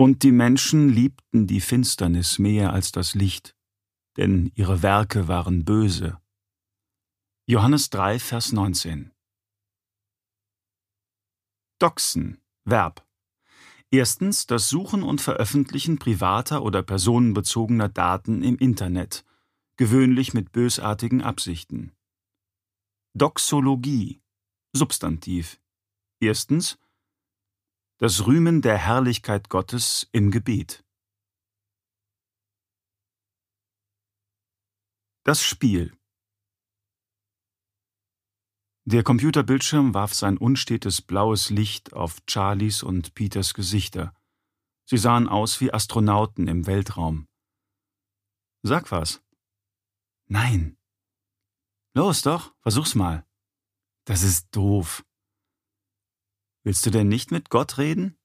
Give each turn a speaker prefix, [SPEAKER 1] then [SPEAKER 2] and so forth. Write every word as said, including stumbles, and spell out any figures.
[SPEAKER 1] Und die Menschen liebten die Finsternis mehr als das Licht, denn ihre Werke waren böse. Johannes drei, Vers neunzehn. Doxen, Verb. Erstens das Suchen und Veröffentlichen privater oder personenbezogener Daten im Internet, gewöhnlich mit bösartigen Absichten. Doxologie, Substantiv. Erstens das Rühmen der Herrlichkeit Gottes im Gebet. Das Spiel. Der Computerbildschirm warf sein unstetes blaues Licht auf Charlies und Peters Gesichter. Sie sahen aus wie Astronauten im Weltraum. Sag was. Nein. Los doch, versuch's mal. Das ist doof. Willst du denn nicht mit Gott reden?